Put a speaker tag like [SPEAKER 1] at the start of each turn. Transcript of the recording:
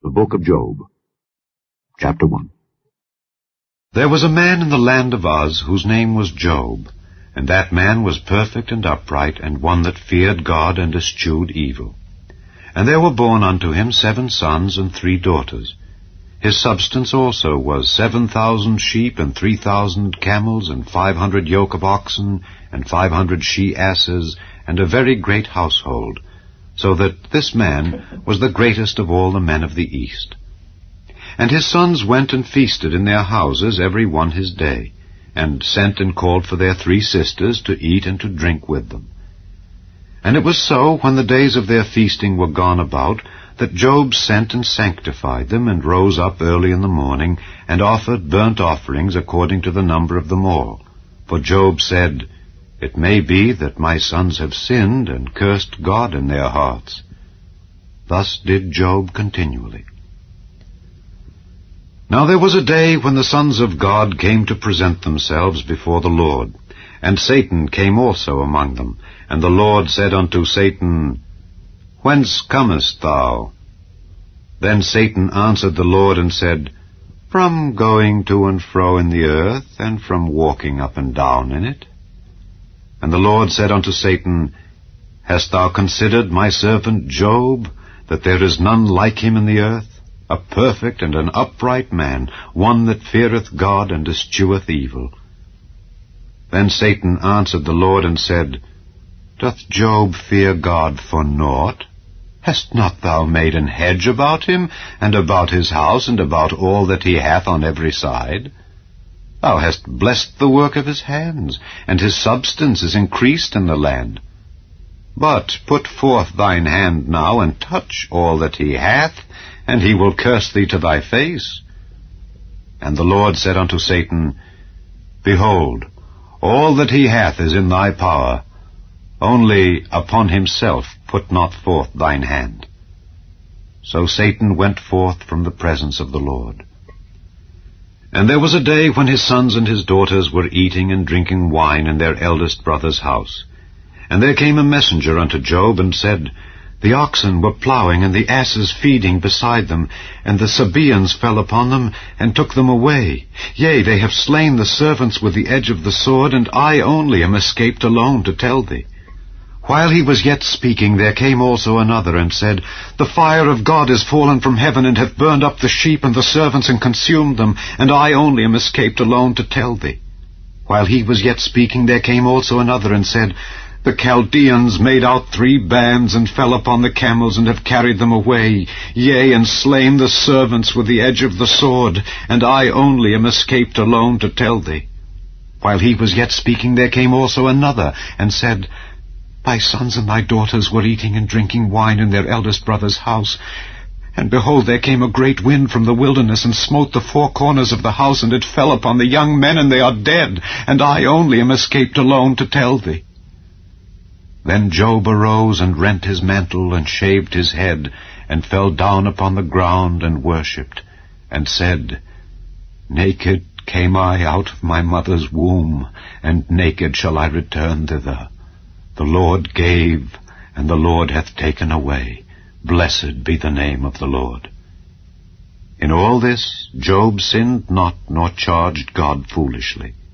[SPEAKER 1] The Book of Job, Chapter 1.
[SPEAKER 2] There was a man in the land of Uz whose name was Job, and that man was perfect and upright, and one that feared God and eschewed evil. And there were born unto him 7 sons and 3 daughters. His substance also was 7,000 sheep, and 3,000 camels, and 500 yoke of oxen, and 500 she-asses, and a very great household, so that this man was the greatest of all the men of the east. And his sons went and feasted in their houses every one his day, and sent and called for their 3 sisters to eat and to drink with them. And it was so, when the days of their feasting were gone about, that Job sent and sanctified them, and rose up early in the morning, and offered burnt offerings according to the number of them all. For Job said, It may be that my sons have sinned, and cursed God in their hearts. Thus did Job continually. Now there was a day when the sons of God came to present themselves before the Lord, and Satan came also among them. And the Lord said unto Satan, Whence comest thou? Then Satan answered the Lord and said, From going to and fro in the earth, and from walking up and down in it. And the Lord said unto Satan, Hast thou considered my servant Job, that there is none like him in the earth, a perfect and an upright man, one that feareth God and escheweth evil? Then Satan answered the Lord and said, Doth Job fear God for naught? Hast not thou made an hedge about him, and about his house, and about all that he hath on every side? Thou hast blessed the work of his hands, and his substance is increased in the land. But put forth thine hand now, and touch all that he hath, and he will curse thee to thy face. And the Lord said unto Satan, Behold, all that he hath is in thy power, only upon himself put not forth thine hand. So Satan went forth from the presence of the Lord. And there was a day when his sons and his daughters were eating and drinking wine in their eldest brother's house. And there came a messenger unto Job, and said, The oxen were plowing, and the asses feeding beside them, and the Sabaeans fell upon them, and took them away. Yea, they have slain the servants with the edge of the sword, and I only am escaped alone to tell thee. While he was yet speaking, there came also another, and said, The fire of God is fallen from heaven, and hath burned up the sheep and the servants, and consumed them, and I only am escaped alone to tell thee. While he was yet speaking, there came also another, and said, The Chaldeans made out 3 bands, and fell upon the camels, and have carried them away, yea, and slain the servants with the edge of the sword, and I only am escaped alone to tell thee. While he was yet speaking, there came also another, and said, Thy sons and thy daughters were eating and drinking wine in their eldest brother's house. And behold, there came a great wind from the wilderness, and smote the 4 corners of the house, and it fell upon the young men, and they are dead, and I only am escaped alone to tell thee. Then Job arose, and rent his mantle, and shaved his head, and fell down upon the ground, and worshipped, and said, Naked came I out of my mother's womb, and naked shall I return thither. The Lord gave, and the Lord hath taken away. Blessed be the name of the Lord. In all this Job sinned not, nor charged God foolishly.